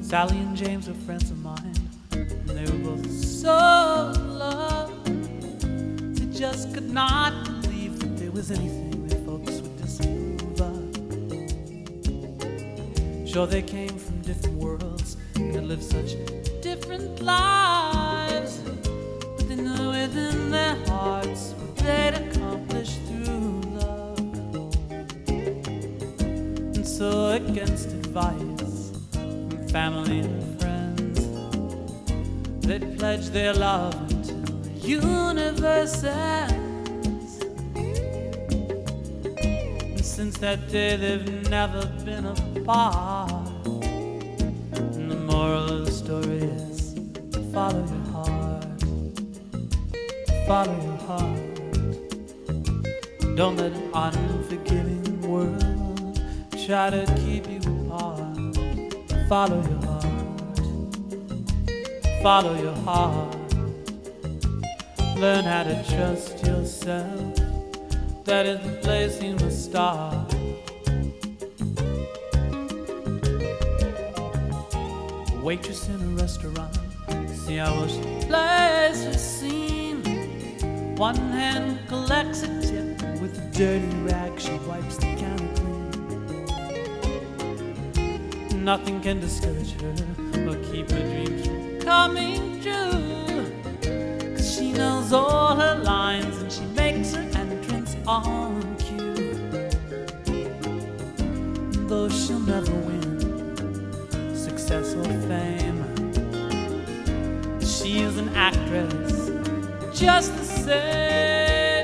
Sally and James were friends of mine, and they were both so in love. They just could not believe that there was anything their folks would disapprove of. Sure, they came from different worlds and had lived such different lives, but they knew within their hearts what they'd accomplished through love. And so, against advice from family and friends, they'd pledge their love until the universe ends. And since that day, they've never been apart. And the moral of the story is follow your heart. Follow your heart. Don't let an unforgiving world try to keep you apart. Follow your heart. Follow your heart. Learn how to trust yourself. That is the place you must start. Waitress in a restaurant, see how well she plays her scene. One hand collects a tip, with a dirty rag she wipes the counter clean. Nothing can discourage her or keep her dreams from coming true, 'cause she knows all her lines and she makes her entrance on cue. Though she'll never win success or fame, she is an actress just the same.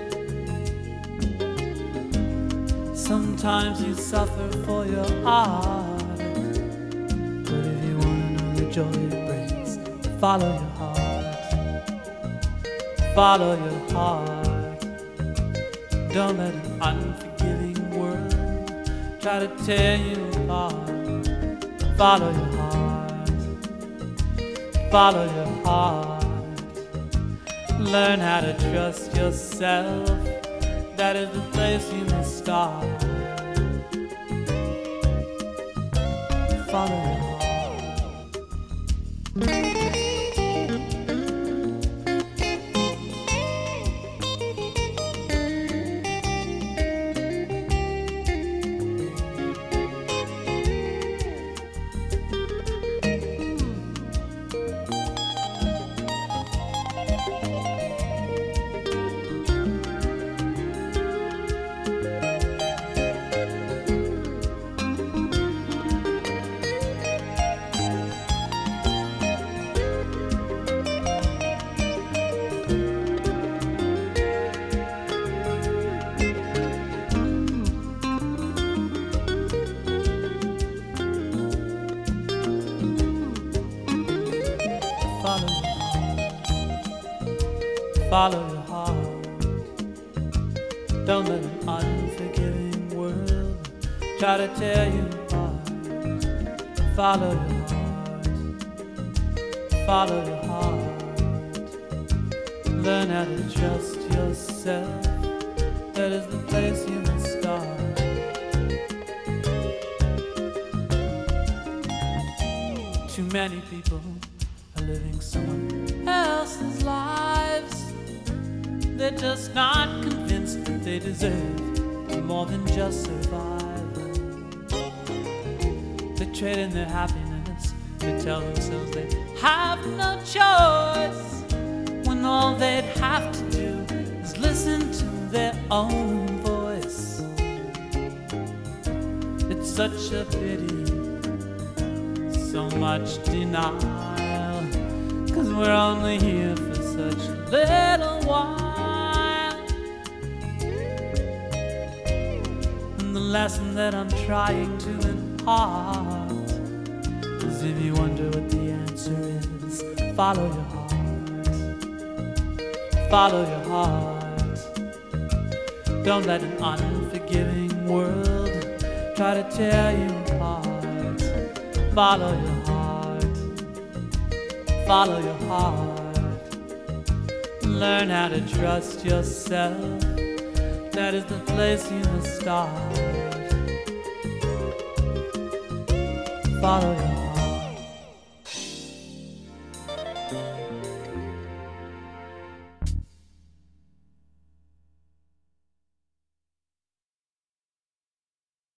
Sometimes you suffer for your art, but if you want to know the joy it brings, follow your heart. Follow your heart. Don't let an unforgiving world try to tear you apart. Follow your heart. Follow your heart. Learn how to trust yourself. That is the place you must start. Follow your heart. Follow your heart. Don't let an unforgiving world try to tear you apart. Follow your heart. Follow your heart. Learn how to trust yourself. That is the place you must start. Too many people are living someone else's lives. They're just not convinced that they deserve more than just survive. They trade in their happiness. They tell themselves they have no choice, when all they'd have to do is listen to their own voice. It's such a pity, so much denial, 'cause we're only here for such a little while. The lesson that I'm trying to impart is, if you wonder what the answer is, follow your heart. Follow your heart. Don't let an unforgiving world try to tear you apart. Follow your heart. Follow your heart. Learn how to trust yourself. That is the place you must start. Follow your heart.